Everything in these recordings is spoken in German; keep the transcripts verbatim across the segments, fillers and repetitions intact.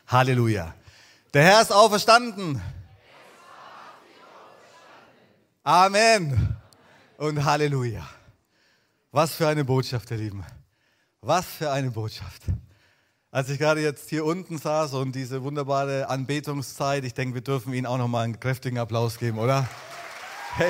Halleluja. Der Herr ist auferstanden. Amen. Und Halleluja. Was für eine Botschaft, ihr Lieben. Was für eine Botschaft. Als ich gerade jetzt hier unten saß und diese wunderbare Anbetungszeit, ich denke, wir dürfen Ihnen auch nochmal einen kräftigen Applaus geben, oder? Hey.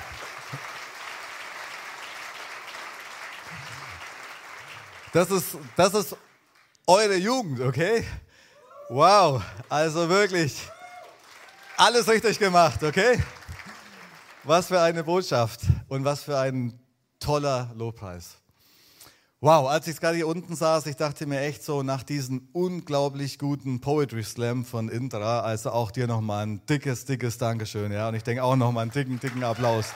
Das ist, das ist eure Jugend, okay? Wow, also wirklich alles richtig gemacht, okay? Was für eine Botschaft und was für ein toller Lobpreis. Wow, als ich gerade hier unten saß, ich dachte mir echt so, nach diesem unglaublich guten Poetry Slam von Intra, also auch dir nochmal ein dickes, dickes Dankeschön, ja, und ich denke auch nochmal einen dicken, dicken Applaus.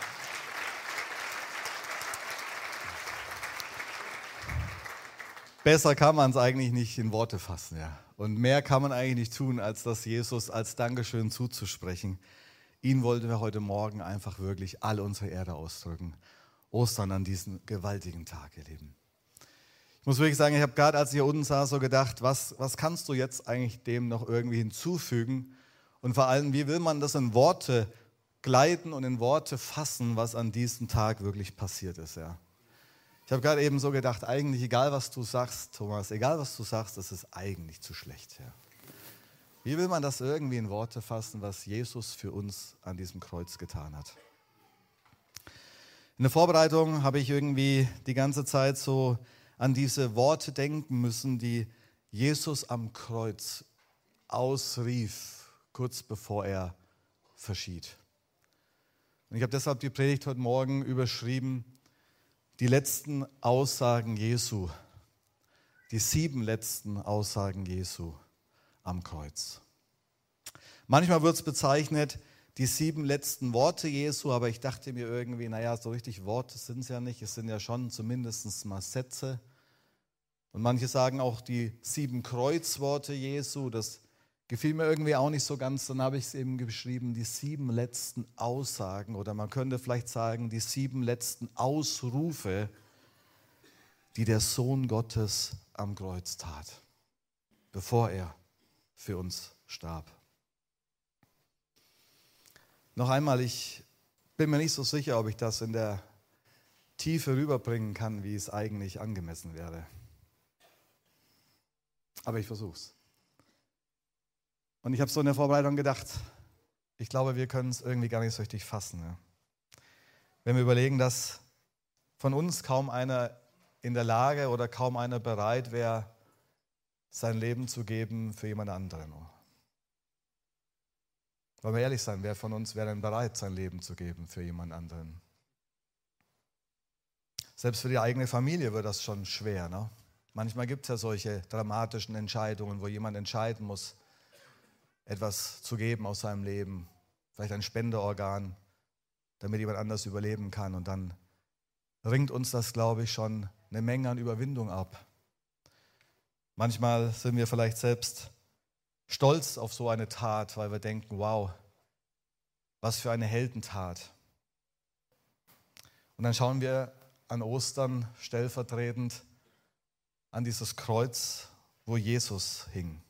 Besser kann man es eigentlich nicht in Worte fassen, ja. Und mehr kann man eigentlich nicht tun, als das Jesus als Dankeschön zuzusprechen. Ihn wollten wir heute Morgen einfach wirklich all unsere Ehre ausdrücken. Ostern an diesem gewaltigen Tag, ihr Lieben. Ich muss wirklich sagen, ich habe gerade, als ich hier unten saß, so gedacht, was, was kannst du jetzt eigentlich dem noch irgendwie hinzufügen? Und vor allem, wie will man das in Worte gleiten und in Worte fassen, was an diesem Tag wirklich passiert ist, ja. Ich habe gerade eben so gedacht, eigentlich egal was du sagst, Thomas, egal was du sagst, das ist eigentlich zu schlecht. Ja. Wie will man das irgendwie in Worte fassen, was Jesus für uns an diesem Kreuz getan hat? In der Vorbereitung habe ich irgendwie die ganze Zeit so an diese Worte denken müssen, die Jesus am Kreuz ausrief, kurz bevor er verschied. Und ich habe deshalb die Predigt heute Morgen überschrieben, die letzten Aussagen Jesu, die sieben letzten Aussagen Jesu am Kreuz. Manchmal wird es bezeichnet, die sieben letzten Worte Jesu, aber ich dachte mir irgendwie, naja, so richtig Worte sind es ja nicht, es sind ja schon zumindest mal Sätze. Und manche sagen auch die sieben Kreuzworte Jesu, das gefiel mir irgendwie auch nicht so ganz, dann habe ich es eben geschrieben, die sieben letzten Aussagen oder man könnte vielleicht sagen, die sieben letzten Ausrufe, die der Sohn Gottes am Kreuz tat, bevor er für uns starb. Noch einmal, ich bin mir nicht so sicher, ob ich das in der Tiefe rüberbringen kann, wie es eigentlich angemessen wäre. Aber ich versuche es. Und ich habe so in der Vorbereitung gedacht, ich glaube, wir können es irgendwie gar nicht so richtig fassen. Ja. Wenn wir überlegen, dass von uns kaum einer in der Lage oder kaum einer bereit wäre, sein Leben zu geben für jemand anderen. Wollen wir ehrlich sein, wer von uns wäre denn bereit, sein Leben zu geben für jemand anderen? Selbst für die eigene Familie wird das schon schwer. Ne? Manchmal gibt es ja solche dramatischen Entscheidungen, wo jemand entscheiden muss, etwas zu geben aus seinem Leben, vielleicht ein Spendeorgan, damit jemand anders überleben kann. Und dann ringt uns das, glaube ich, schon eine Menge an Überwindung ab. Manchmal sind wir vielleicht selbst stolz auf so eine Tat, weil wir denken, wow, was für eine Heldentat. Und dann schauen wir an Ostern stellvertretend an dieses Kreuz, wo Jesus hing.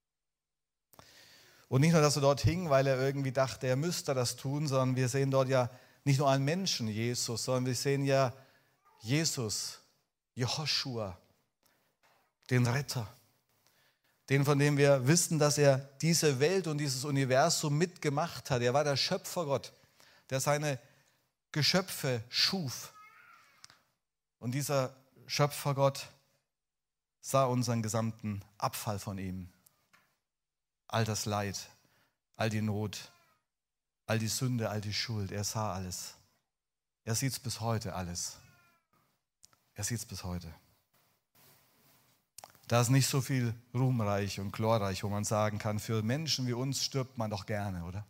Und nicht nur, dass er dort hing, weil er irgendwie dachte, er müsste das tun, sondern wir sehen dort ja nicht nur einen Menschen, Jesus, sondern wir sehen ja Jesus, Jehoschua, den Retter, den, von dem wir wissen, dass er diese Welt und dieses Universum mitgemacht hat. Er war der Schöpfergott, der seine Geschöpfe schuf. Und dieser Schöpfergott sah unseren gesamten Abfall von ihm. All das Leid, all die Not, all die Sünde, all die Schuld. Er sah alles. Er sieht es bis heute alles. Er sieht es bis heute. Da ist nicht so viel ruhmreich und glorreich, wo man sagen kann, für Menschen wie uns stirbt man doch gerne, oder?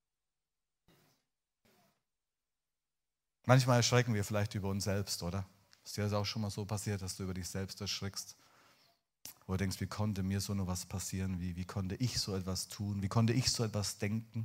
Manchmal erschrecken wir vielleicht über uns selbst, oder? Ist dir das auch schon mal so passiert, dass du über dich selbst erschrickst? Wo du denkst, wie konnte mir so noch was passieren? Wie, wie konnte ich so etwas tun? Wie konnte ich so etwas denken?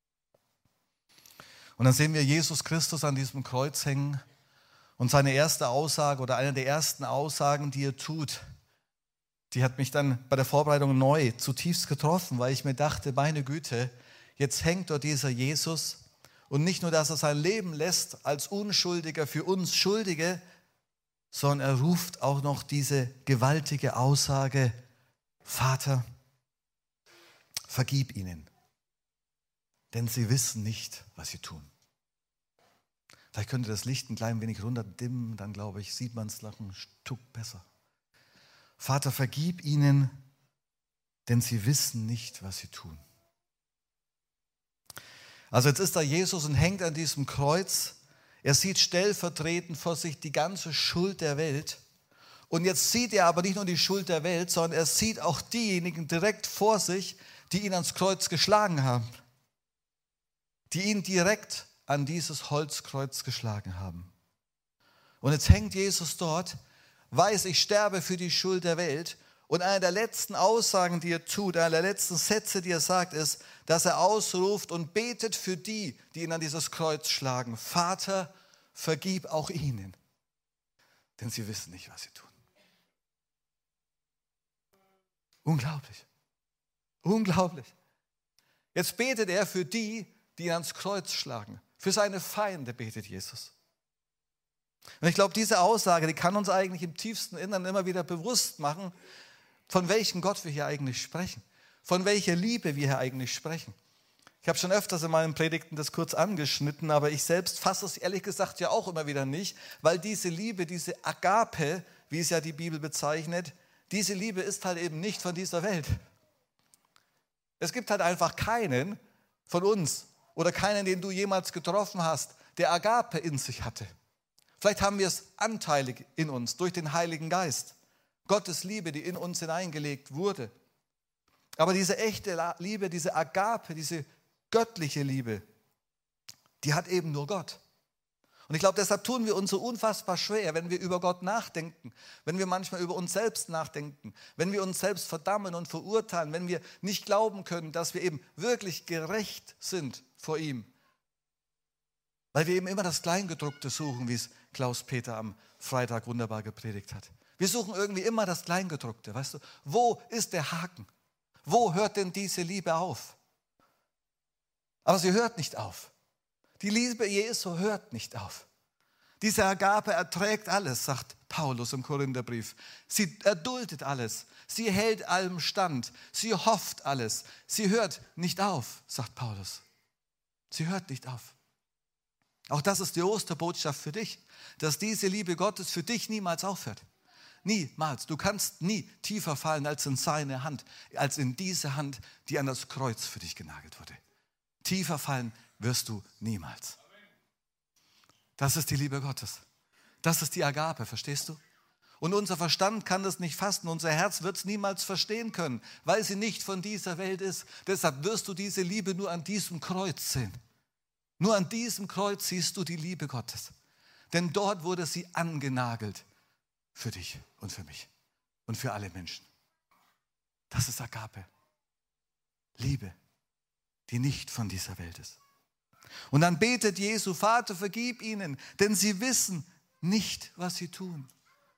Und dann sehen wir Jesus Christus an diesem Kreuz hängen und seine erste Aussage oder eine der ersten Aussagen, die er tut, die hat mich dann bei der Vorbereitung neu zutiefst getroffen, weil ich mir dachte, meine Güte, jetzt hängt dort dieser Jesus und nicht nur, dass er sein Leben lässt als Unschuldiger für uns Schuldige, sondern er ruft auch noch diese gewaltige Aussage, Vater, vergib ihnen, denn sie wissen nicht, was sie tun. Vielleicht könnte das Licht ein klein wenig runterdimmen, dann glaube ich, sieht man es noch ein Stück besser. Vater, vergib ihnen, denn sie wissen nicht, was sie tun. Also jetzt ist da Jesus und hängt an diesem Kreuz. Er sieht stellvertretend vor sich die ganze Schuld der Welt. Und jetzt sieht er aber nicht nur die Schuld der Welt, sondern er sieht auch diejenigen direkt vor sich, die ihn ans Kreuz geschlagen haben. Die ihn direkt an dieses Holzkreuz geschlagen haben. Und jetzt hängt Jesus dort, weiß, ich sterbe für die Schuld der Welt. Und eine der letzten Aussagen, die er tut, eine der letzten Sätze, die er sagt, ist, dass er ausruft und betet für die, die ihn an dieses Kreuz schlagen. Vater, vergib auch ihnen, denn sie wissen nicht, was sie tun. Unglaublich. Unglaublich. Jetzt betet er für die, die ihn ans Kreuz schlagen. Für seine Feinde betet Jesus. Und ich glaube, diese Aussage, die kann uns eigentlich im tiefsten Innern immer wieder bewusst machen, von welchem Gott wir hier eigentlich sprechen. Von welcher Liebe wir hier eigentlich sprechen. Ich habe schon öfters in meinen Predigten das kurz angeschnitten, aber ich selbst fasse es ehrlich gesagt ja auch immer wieder nicht, weil diese Liebe, diese Agape, wie es ja die Bibel bezeichnet, diese Liebe ist halt eben nicht von dieser Welt. Es gibt halt einfach keinen von uns oder keinen, den du jemals getroffen hast, der Agape in sich hatte. Vielleicht haben wir es anteilig in uns durch den Heiligen Geist. Gottes Liebe, die in uns hineingelegt wurde. Aber diese echte Liebe, diese Agape, diese göttliche Liebe, die hat eben nur Gott. Und ich glaube, deshalb tun wir uns so unfassbar schwer, wenn wir über Gott nachdenken, wenn wir manchmal über uns selbst nachdenken, wenn wir uns selbst verdammen und verurteilen, wenn wir nicht glauben können, dass wir eben wirklich gerecht sind vor ihm. Weil wir eben immer das Kleingedruckte suchen, wie es Klaus-Peter am Freitag wunderbar gepredigt hat. Wir suchen irgendwie immer das Kleingedruckte, weißt du? Wo ist der Haken? Wo hört denn diese Liebe auf? Aber sie hört nicht auf. Die Liebe Jesu hört nicht auf. Diese Agape erträgt alles, sagt Paulus im Korintherbrief. Sie erduldet alles. Sie hält allem stand. Sie hofft alles. Sie hört nicht auf, sagt Paulus. Sie hört nicht auf. Auch das ist die Osterbotschaft für dich, dass diese Liebe Gottes für dich niemals aufhört. Niemals. Du kannst nie tiefer fallen als in seine Hand, als in diese Hand, die an das Kreuz für dich genagelt wurde. Tiefer fallen wirst du niemals. Das ist die Liebe Gottes. Das ist die Agape, verstehst du? Und unser Verstand kann das nicht fassen, unser Herz wird es niemals verstehen können, weil sie nicht von dieser Welt ist. Deshalb wirst du diese Liebe nur an diesem Kreuz sehen. Nur an diesem Kreuz siehst du die Liebe Gottes. Denn dort wurde sie angenagelt für dich und für mich und für alle Menschen. Das ist Agape. Liebe, die nicht von dieser Welt ist. Und dann betet Jesu, Vater, vergib ihnen, denn sie wissen nicht, was sie tun.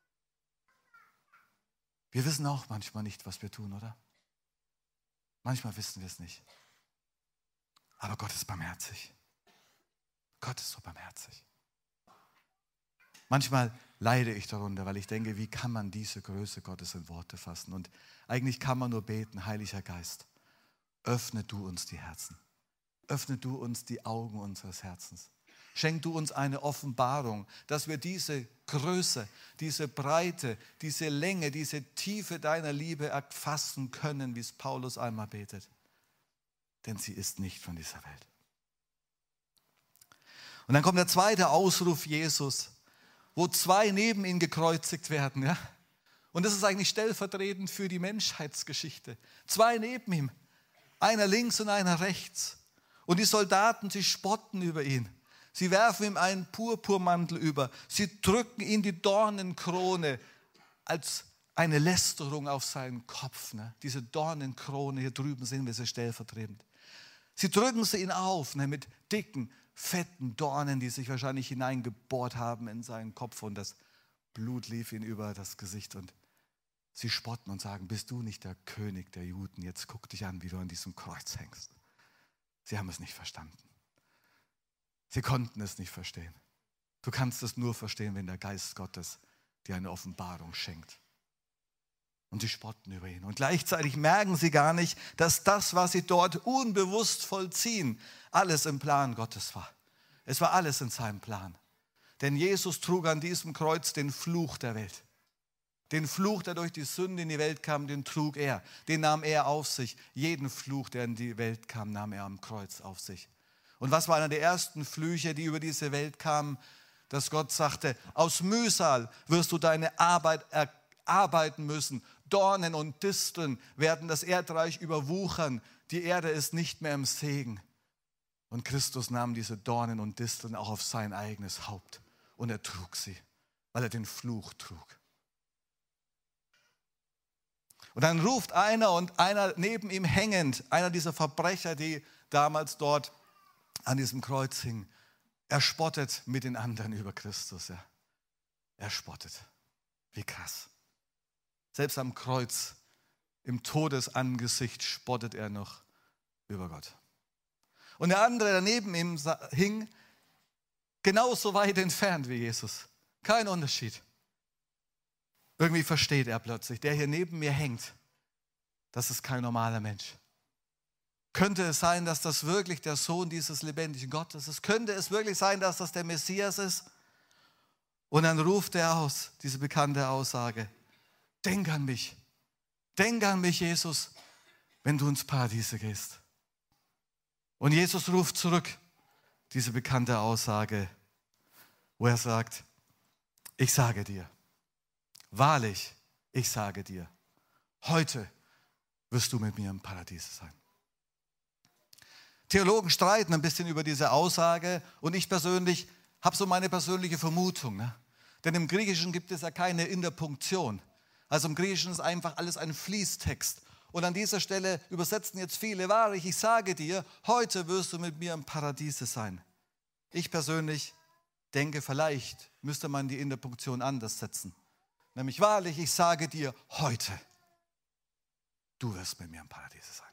Wir wissen auch manchmal nicht, was wir tun, oder? Manchmal wissen wir es nicht. Aber Gott ist barmherzig. Gott ist so barmherzig. Manchmal leide ich darunter, weil ich denke, wie kann man diese Größe Gottes in Worte fassen? Und eigentlich kann man nur beten, Heiliger Geist, öffne du uns die Herzen. Öffne du uns die Augen unseres Herzens. Schenk du uns eine Offenbarung, dass wir diese Größe, diese Breite, diese Länge, diese Tiefe deiner Liebe erfassen können, wie es Paulus einmal betet. Denn sie ist nicht von dieser Welt. Und dann kommt der zweite Ausruf Jesus, wo zwei neben ihn gekreuzigt werden. Ja? Und das ist eigentlich stellvertretend für die Menschheitsgeschichte. Zwei neben ihm, einer links und einer rechts. Und die Soldaten, sie spotten über ihn. Sie werfen ihm einen Purpurmantel über. Sie drücken ihm die Dornenkrone als eine Lästerung auf seinen Kopf. Ne? Diese Dornenkrone, hier drüben sehen wir sie stellvertretend. Sie drücken sie ihn auf ne? mit dicken, fetten Dornen, die sich wahrscheinlich hineingebohrt haben in seinen Kopf. Und das Blut lief ihm über das Gesicht. Und Sie spotten und sagen, bist du nicht der König der Juden? Jetzt guck dich an, wie du an diesem Kreuz hängst. Sie haben es nicht verstanden. Sie konnten es nicht verstehen. Du kannst es nur verstehen, wenn der Geist Gottes dir eine Offenbarung schenkt. Und sie spotten über ihn. Und gleichzeitig merken sie gar nicht, dass das, was sie dort unbewusst vollziehen, alles im Plan Gottes war. Es war alles in seinem Plan. Denn Jesus trug an diesem Kreuz den Fluch der Welt. Den Fluch, der durch die Sünde in die Welt kam, den trug er. Den nahm er auf sich. Jeden Fluch, der in die Welt kam, nahm er am Kreuz auf sich. Und was war einer der ersten Flüche, die über diese Welt kamen? Dass Gott sagte, aus Mühsal wirst du deine Arbeit erarbeiten müssen. Dornen und Disteln werden das Erdreich überwuchern. Die Erde ist nicht mehr im Segen. Und Christus nahm diese Dornen und Disteln auch auf sein eigenes Haupt. Und er trug sie, weil er den Fluch trug. Und dann ruft einer und einer neben ihm hängend, einer dieser Verbrecher, die damals dort an diesem Kreuz hingen, er spottet mit den anderen über Christus. Ja. Er spottet. Wie krass. Selbst am Kreuz, im Todesangesicht, spottet er noch über Gott. Und der andere, der neben ihm hing, genauso weit entfernt wie Jesus. Kein Unterschied. Irgendwie versteht er plötzlich, der hier neben mir hängt, das ist kein normaler Mensch. Könnte es sein, dass das wirklich der Sohn dieses lebendigen Gottes ist? Könnte es wirklich sein, dass das der Messias ist? Und dann ruft er aus, diese bekannte Aussage, denk an mich, denk an mich, Jesus, wenn du ins Paradies gehst. Und Jesus ruft zurück, diese bekannte Aussage, wo er sagt, ich sage dir, wahrlich, ich sage dir, heute wirst du mit mir im Paradies sein. Theologen streiten ein bisschen über diese Aussage und ich persönlich habe so meine persönliche Vermutung. Ne? Denn im Griechischen gibt es ja keine Interpunktion. Also im Griechischen ist einfach alles ein Fließtext. Und an dieser Stelle übersetzen jetzt viele, wahrlich, ich sage dir, heute wirst du mit mir im Paradiese sein. Ich persönlich denke, vielleicht müsste man die Interpunktion anders setzen. Nämlich, wahrlich, ich sage dir, heute, du wirst mit mir im Paradiese sein.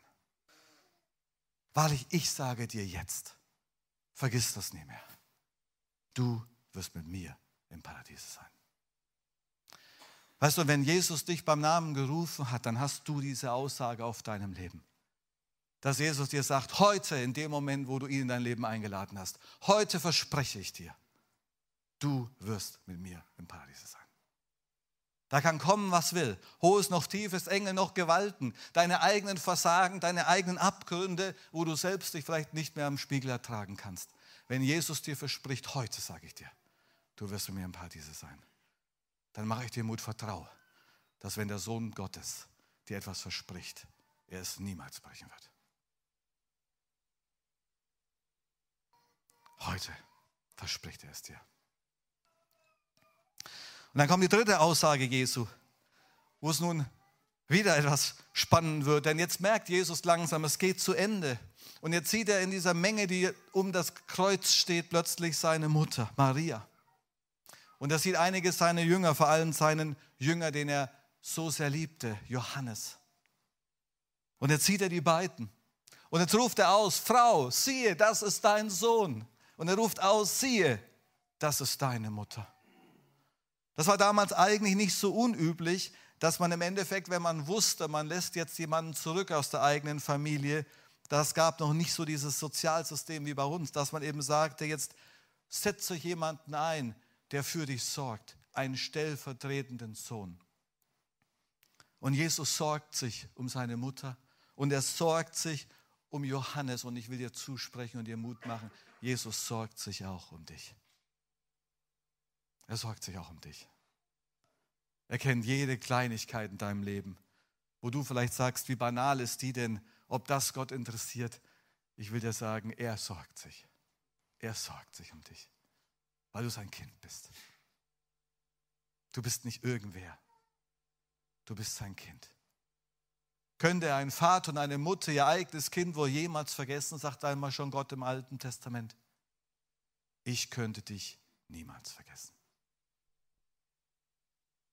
Wahrlich, ich sage dir jetzt, vergiss das nie mehr. Du wirst mit mir im Paradiese sein. Weißt du, wenn Jesus dich beim Namen gerufen hat, dann hast du diese Aussage auf deinem Leben. Dass Jesus dir sagt, heute, in dem Moment, wo du ihn in dein Leben eingeladen hast, heute verspreche ich dir, du wirst mit mir im Paradiese sein. Da kann kommen, was will. Hohes noch tiefes, Engel noch Gewalten, deine eigenen Versagen, deine eigenen Abgründe, wo du selbst dich vielleicht nicht mehr am Spiegel ertragen kannst. Wenn Jesus dir verspricht, heute sage ich dir, du wirst mit mir im Paradiese sein, dann mache ich dir Mut, vertrau, dass wenn der Sohn Gottes dir etwas verspricht, er es niemals brechen wird. Heute verspricht er es dir. Und dann kommt die dritte Aussage Jesu, wo es nun wieder etwas spannend wird. Denn jetzt merkt Jesus langsam, es geht zu Ende. Und jetzt sieht er in dieser Menge, die um das Kreuz steht, plötzlich seine Mutter, Maria. Und er sieht einige seiner Jünger, vor allem seinen Jünger, den er so sehr liebte, Johannes. Und jetzt sieht er die beiden. Und jetzt ruft er aus, Frau, siehe, das ist dein Sohn. Und er ruft aus, siehe, das ist deine Mutter. Das war damals eigentlich nicht so unüblich, dass man im Endeffekt, wenn man wusste, man lässt jetzt jemanden zurück aus der eigenen Familie, das gab noch nicht so dieses Sozialsystem wie bei uns, dass man eben sagte, jetzt setze jemanden ein, der für dich sorgt, einen stellvertretenden Sohn. Und Jesus sorgt sich um seine Mutter und er sorgt sich um Johannes. Und ich will dir zusprechen und dir Mut machen, Jesus sorgt sich auch um dich. Er sorgt sich auch um dich. Er kennt jede Kleinigkeit in deinem Leben, wo du vielleicht sagst, wie banal ist die denn, ob das Gott interessiert. Ich will dir sagen, er sorgt sich. Er sorgt sich um dich, weil du sein Kind bist. Du bist nicht irgendwer. Du bist sein Kind. Könnte ein Vater und eine Mutter ihr eigenes Kind wohl jemals vergessen, sagt einmal schon Gott im Alten Testament. Ich könnte dich niemals vergessen.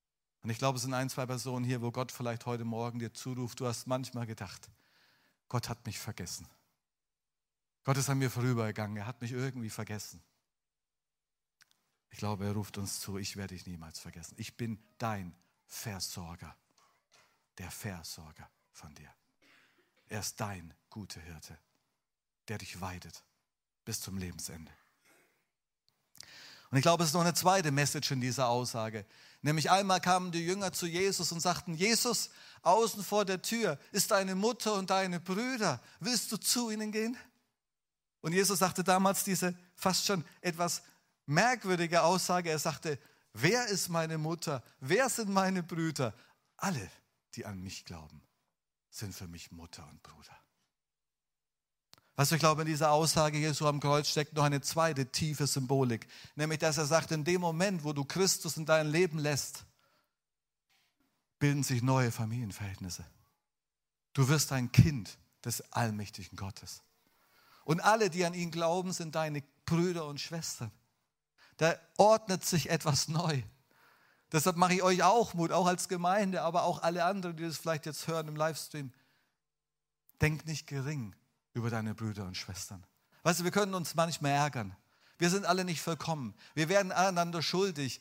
Und ich glaube, es sind ein, zwei Personen hier, wo Gott vielleicht heute Morgen dir zuruft. Du hast manchmal gedacht, Gott hat mich vergessen. Gott ist an mir vorübergegangen, er hat mich irgendwie vergessen. Ich glaube, er ruft uns zu, ich werde dich niemals vergessen. Ich bin dein Versorger, der Versorger von dir. Er ist dein guter Hirte, der dich weidet bis zum Lebensende. Und ich glaube, es ist noch eine zweite Message in dieser Aussage. Nämlich einmal kamen die Jünger zu Jesus und sagten, Jesus, außen vor der Tür ist deine Mutter und deine Brüder. Willst du zu ihnen gehen? Und Jesus sagte damals diese fast schon etwas merkwürdige Aussage. Er sagte, wer ist meine Mutter? Wer sind meine Brüder? Alle, die an mich glauben, sind für mich Mutter und Bruder. Was ich glaube, in dieser Aussage Jesu am Kreuz steckt noch eine zweite tiefe Symbolik. Nämlich, dass er sagt, in dem Moment, wo du Christus in dein Leben lässt, bilden sich neue Familienverhältnisse. Du wirst ein Kind des allmächtigen Gottes. Und alle, die an ihn glauben, sind deine Brüder und Schwestern. Da ordnet sich etwas neu. Deshalb mache ich euch auch Mut, auch als Gemeinde, aber auch alle anderen, die das vielleicht jetzt hören im Livestream. Denk nicht gering über deine Brüder und Schwestern. Weißt du, wir können uns manchmal ärgern. Wir sind alle nicht vollkommen. Wir werden aneinander schuldig.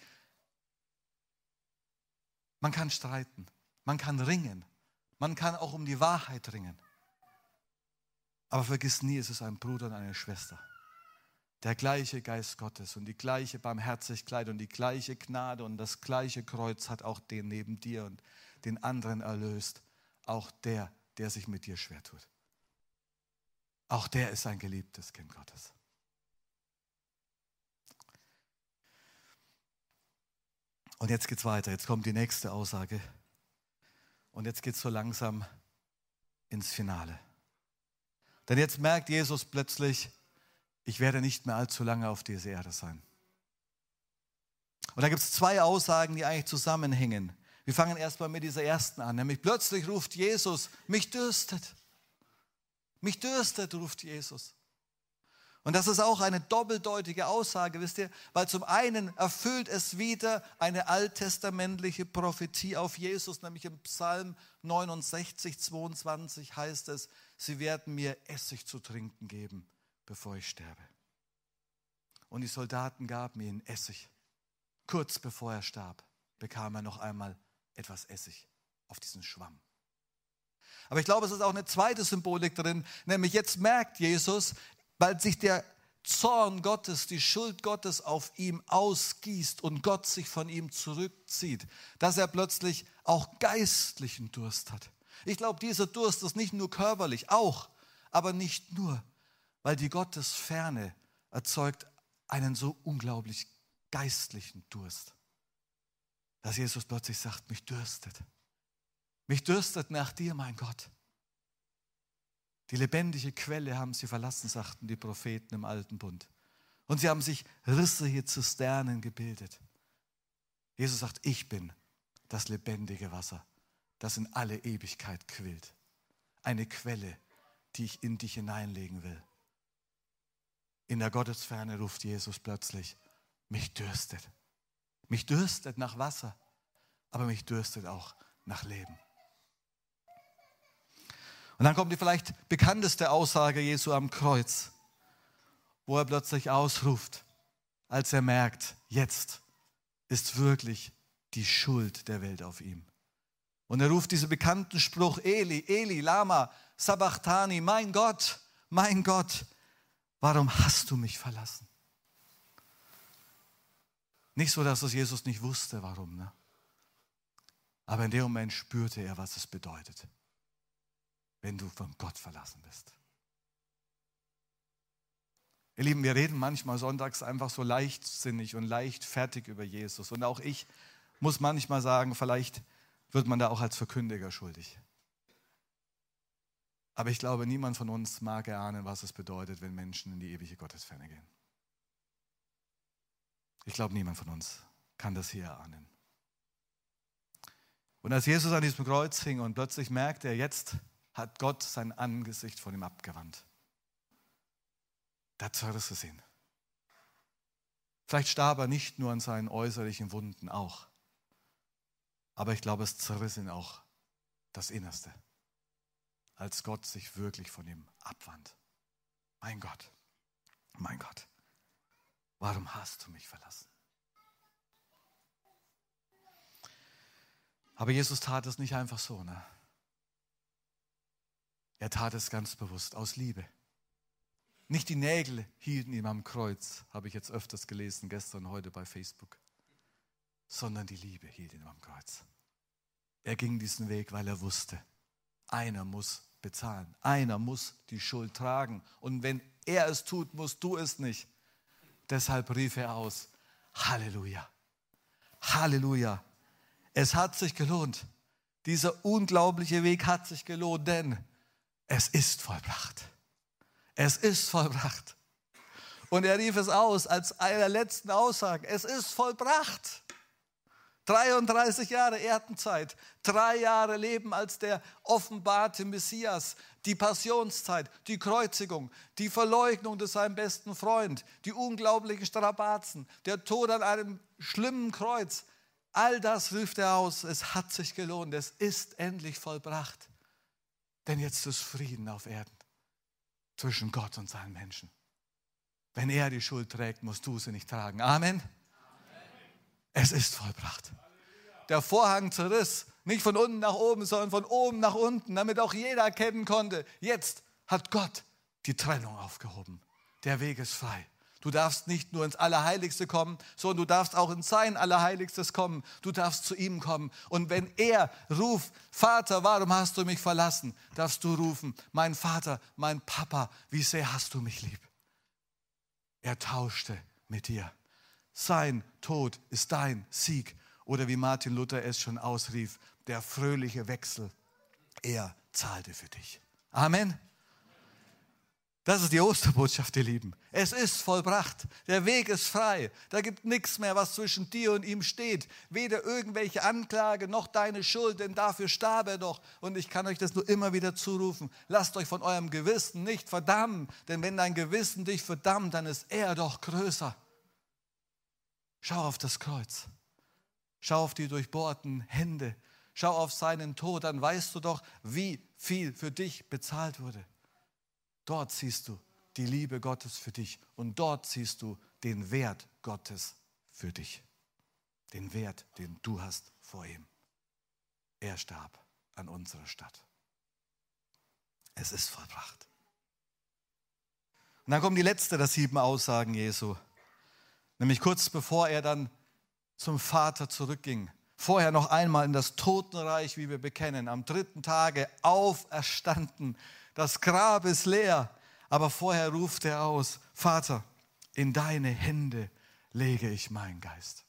Man kann streiten. Man kann ringen. Man kann auch um die Wahrheit ringen. Aber vergiss nie, es ist ein Bruder und eine Schwester. Der gleiche Geist Gottes und die gleiche Barmherzigkeit und die gleiche Gnade und das gleiche Kreuz hat auch den neben dir und den anderen erlöst. Auch der, der sich mit dir schwer tut. Auch der ist ein geliebtes Kind Gottes. Und jetzt geht's weiter. Jetzt kommt die nächste Aussage. Und jetzt geht's so langsam ins Finale. Denn jetzt merkt Jesus plötzlich, ich werde nicht mehr allzu lange auf dieser Erde sein. Und da gibt es zwei Aussagen, die eigentlich zusammenhängen. Wir fangen erstmal mit dieser ersten an. Nämlich plötzlich ruft Jesus, mich dürstet. Mich dürstet, ruft Jesus. Und das ist auch eine doppeldeutige Aussage, wisst ihr? Weil zum einen erfüllt es wieder eine alttestamentliche Prophetie auf Jesus, nämlich im Psalm neunundsechzig, zweiundzwanzig heißt es, sie werden mir Essig zu trinken geben, bevor ich sterbe. Und die Soldaten gaben ihm Essig. Kurz bevor er starb, bekam er noch einmal etwas Essig auf diesen Schwamm. Aber ich glaube, es ist auch eine zweite Symbolik drin, nämlich jetzt merkt Jesus, weil sich der Zorn Gottes, die Schuld Gottes auf ihm ausgießt und Gott sich von ihm zurückzieht, dass er plötzlich auch geistlichen Durst hat. Ich glaube, dieser Durst ist nicht nur körperlich, auch, aber nicht nur, weil die Gottesferne erzeugt einen so unglaublich geistlichen Durst, dass Jesus plötzlich sagt, mich dürstet. Mich dürstet nach dir, mein Gott. Die lebendige Quelle haben sie verlassen, sagten die Propheten im Alten Bund. Und sie haben sich rissige Zisternen gebildet. Jesus sagt, ich bin das lebendige Wasser, das in alle Ewigkeit quillt. Eine Quelle, die ich in dich hineinlegen will. In der Gottesferne ruft Jesus plötzlich, mich dürstet. Mich dürstet nach Wasser, aber mich dürstet auch nach Leben. Und dann kommt die vielleicht bekannteste Aussage Jesu am Kreuz, wo er plötzlich ausruft, als er merkt, jetzt ist wirklich die Schuld der Welt auf ihm. Und er ruft diesen bekannten Spruch, Eli, Eli, Lama, Sabachthani, mein Gott, mein Gott, warum hast du mich verlassen? Nicht so, dass es Jesus nicht wusste, warum, ne? Aber in dem Moment spürte er, was es bedeutet, wenn du von Gott verlassen bist. Ihr Lieben, wir reden manchmal sonntags einfach so leichtsinnig und leichtfertig über Jesus. Und auch ich muss manchmal sagen, vielleicht wird man da auch als Verkündiger schuldig. Aber ich glaube, niemand von uns mag erahnen, was es bedeutet, wenn Menschen in die ewige Gottesferne gehen. Ich glaube, niemand von uns kann das hier erahnen. Und als Jesus an diesem Kreuz hing und plötzlich merkte er, jetzt hat Gott sein Angesicht von ihm abgewandt. Da zerriss es ihn. Vielleicht starb er nicht nur an seinen äußerlichen Wunden auch, Aber ich glaube, es zerriss ihn auch das Innerste, als Gott sich wirklich von ihm abwandt. Mein Gott, mein Gott, warum hast du mich verlassen? Aber Jesus tat es nicht einfach so, ne? Er tat es ganz bewusst, aus Liebe. Nicht die Nägel hielten ihm am Kreuz, habe ich jetzt öfters gelesen, gestern und heute bei Facebook, sondern die Liebe hielt ihn am Kreuz. Er ging diesen Weg, weil er wusste, einer muss bezahlen, einer muss die Schuld tragen. Und wenn er es tut, musst du es nicht. Deshalb rief er aus, Halleluja, Halleluja. Es hat sich gelohnt. Dieser unglaubliche Weg hat sich gelohnt, denn es ist vollbracht. Es ist vollbracht. Und er rief es aus als eine der letzten Aussagen. Es ist vollbracht. dreiunddreißig Jahre Erdenzeit, drei Jahre Leben als der offenbarte Messias, die Passionszeit, die Kreuzigung, die Verleugnung des seinem besten Freund, die unglaublichen Strapazen, der Tod an einem schlimmen Kreuz. All das rief er aus. Es hat sich gelohnt. Es ist endlich vollbracht. Denn jetzt ist Frieden auf Erden zwischen Gott und seinen Menschen. Wenn er die Schuld trägt, musst du sie nicht tragen. Amen. Amen. Es ist vollbracht. Der Vorhang zerriss, nicht von unten nach oben, sondern von oben nach unten, damit auch jeder erkennen konnte, jetzt hat Gott die Trennung aufgehoben. Der Weg ist frei. Du darfst nicht nur ins Allerheiligste kommen, sondern du darfst auch in sein Allerheiligstes kommen. Du darfst zu ihm kommen. Und wenn er ruft, Vater, warum hast du mich verlassen? Darfst du rufen, mein Vater, mein Papa, wie sehr hast du mich lieb? Er tauschte mit dir. Sein Tod ist dein Sieg. Oder wie Martin Luther es schon ausrief, der fröhliche Wechsel. Er zahlte für dich. Amen. Das ist die Osterbotschaft, ihr Lieben. Es ist vollbracht. Der Weg ist frei. Da gibt nichts mehr, was zwischen dir und ihm steht. Weder irgendwelche Anklage noch deine Schuld, denn dafür starb er doch. Und ich kann euch das nur immer wieder zurufen. Lasst euch von eurem Gewissen nicht verdammen, denn wenn dein Gewissen dich verdammt, dann ist er doch größer. Schau auf das Kreuz. Schau auf die durchbohrten Hände. Schau auf seinen Tod, dann weißt du doch, wie viel für dich bezahlt wurde. Dort siehst du die Liebe Gottes für dich und dort siehst du den Wert Gottes für dich. Den Wert, den du hast vor ihm. Er starb an unserer Stadt. Es ist vollbracht. Und dann kommt die letzte der sieben Aussagen Jesu. Nämlich kurz bevor er dann zum Vater zurückging. Vorher noch einmal in das Totenreich, wie wir bekennen. Am dritten Tage auferstanden. Das Grab ist leer, aber vorher ruft er aus, Vater, in deine Hände lege ich meinen Geist.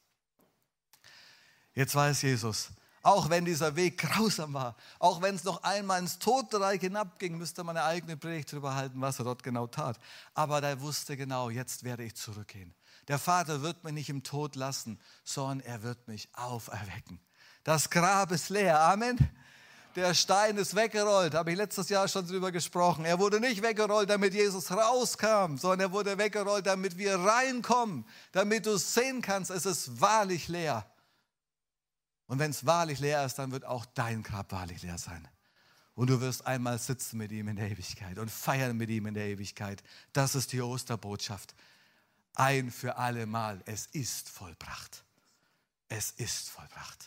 Jetzt weiß Jesus, auch wenn dieser Weg grausam war, auch wenn es noch einmal ins Totenreich hinabging, müsste man eine eigene Predigt darüber halten, was er dort genau tat. Aber er wusste genau, jetzt werde ich zurückgehen. Der Vater wird mich nicht im Tod lassen, sondern er wird mich auferwecken. Das Grab ist leer, Amen. Der Stein ist weggerollt, habe ich letztes Jahr schon drüber gesprochen. Er wurde nicht weggerollt, damit Jesus rauskam, sondern er wurde weggerollt, damit wir reinkommen, damit du sehen kannst, es ist wahrlich leer. Und wenn es wahrlich leer ist, dann wird auch dein Grab wahrlich leer sein. Und du wirst einmal sitzen mit ihm in der Ewigkeit und feiern mit ihm in der Ewigkeit. Das ist die Osterbotschaft. Ein für alle Mal, es ist vollbracht. Es ist vollbracht.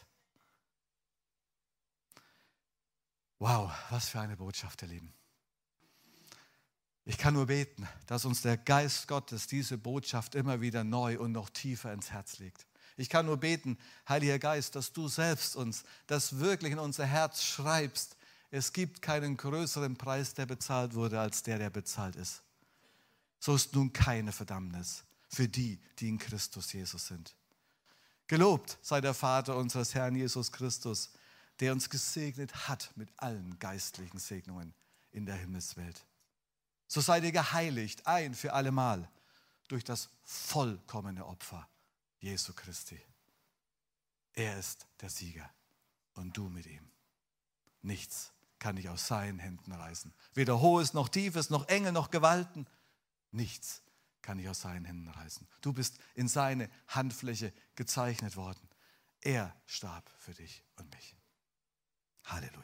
Wow, was für eine Botschaft, ihr Lieben. Ich kann nur beten, dass uns der Geist Gottes diese Botschaft immer wieder neu und noch tiefer ins Herz legt. Ich kann nur beten, Heiliger Geist, dass du selbst uns das wirklich in unser Herz schreibst. Es gibt keinen größeren Preis, der bezahlt wurde, als der, der bezahlt ist. So ist nun keine Verdammnis für die, die in Christus Jesus sind. Gelobt sei der Vater unseres Herrn Jesus Christus, der uns gesegnet hat mit allen geistlichen Segnungen in der Himmelswelt. So seid ihr geheiligt ein für allemal durch das vollkommene Opfer Jesu Christi. Er ist der Sieger und du mit ihm. Nichts kann dich aus seinen Händen reißen. Weder Hohes noch Tiefes, noch Engel noch Gewalten. Nichts kann dich aus seinen Händen reißen. Du bist in seine Handfläche gezeichnet worden. Er starb für dich und mich. Halleluja.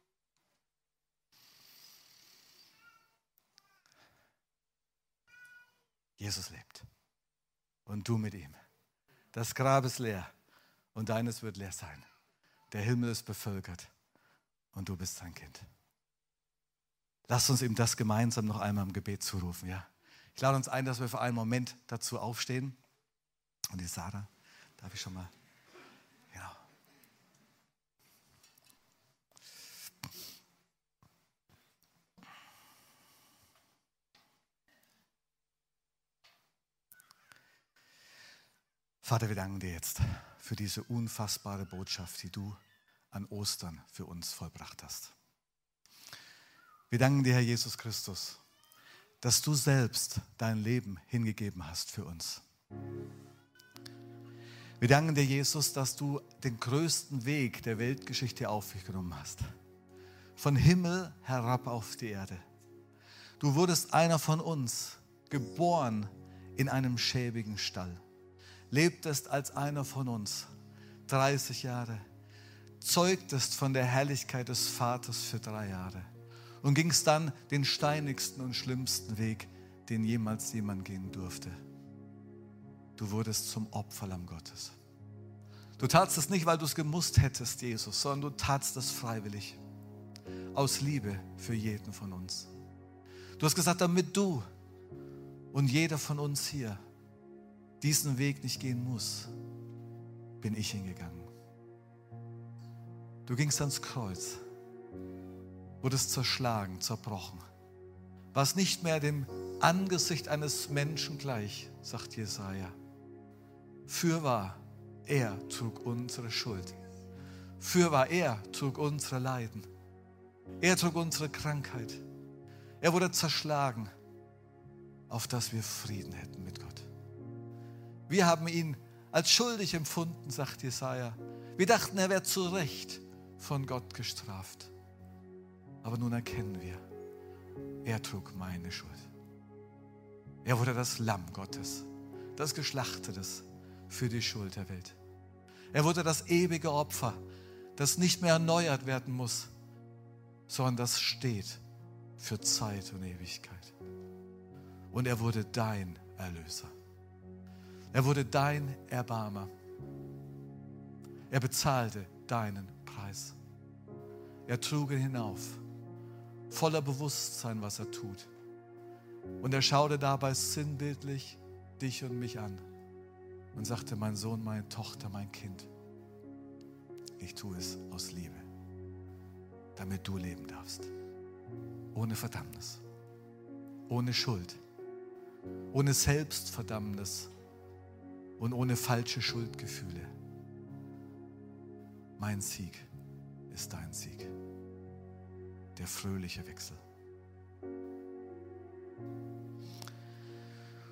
Jesus lebt und du mit ihm. Das Grab ist leer und deines wird leer sein. Der Himmel ist bevölkert und du bist sein Kind. Lasst uns ihm das gemeinsam noch einmal im Gebet zurufen. Ja? Ich lade uns ein, dass wir für einen Moment dazu aufstehen. Und die Sarah, darf ich schon mal? Genau. Vater, wir danken dir jetzt für diese unfassbare Botschaft, die du an Ostern für uns vollbracht hast. Wir danken dir, Herr Jesus Christus, dass du selbst dein Leben hingegeben hast für uns. Wir danken dir, Jesus, dass du den größten Weg der Weltgeschichte auf dich genommen hast. Von Himmel herab auf die Erde. Du wurdest einer von uns, geboren in einem schäbigen Stall. Lebtest als einer von uns, dreißig Jahre. Zeugtest von der Herrlichkeit des Vaters für drei Jahre. Und gingst dann den steinigsten und schlimmsten Weg, den jemals jemand gehen durfte. Du wurdest zum Opferlamm Gottes. Du tatst es nicht, weil du es gemusst hättest, Jesus, sondern du tatst es freiwillig. Aus Liebe für jeden von uns. Du hast gesagt, damit du und jeder von uns hier diesen Weg nicht gehen muss, bin ich hingegangen. Du gingst ans Kreuz, wurdest zerschlagen, zerbrochen. Warst nicht mehr dem Angesicht eines Menschen gleich, sagt Jesaja. Fürwahr, er trug unsere Schuld. Fürwahr, er trug unsere Leiden. Er trug unsere Krankheit. Er wurde zerschlagen, auf dass wir Frieden hätten mit Gott. Wir haben ihn als schuldig empfunden, sagt Jesaja. Wir dachten, er wäre zu Recht von Gott gestraft. Aber nun erkennen wir, er trug meine Schuld. Er wurde das Lamm Gottes, das Geschlachtetes für die Schuld der Welt. Er wurde das ewige Opfer, das nicht mehr erneuert werden muss, sondern das steht für Zeit und Ewigkeit. Und er wurde dein Erlöser. Er wurde dein Erbarmer. Er bezahlte deinen Preis. Er trug ihn hinauf, voller Bewusstsein, was er tut. Und er schaute dabei sinnbildlich dich und mich an und sagte, mein Sohn, meine Tochter, mein Kind, ich tue es aus Liebe, damit du leben darfst. Ohne Verdammnis, ohne Schuld, ohne Selbstverdammnis und ohne falsche Schuldgefühle. Mein Sieg ist dein Sieg. Der fröhliche Wechsel.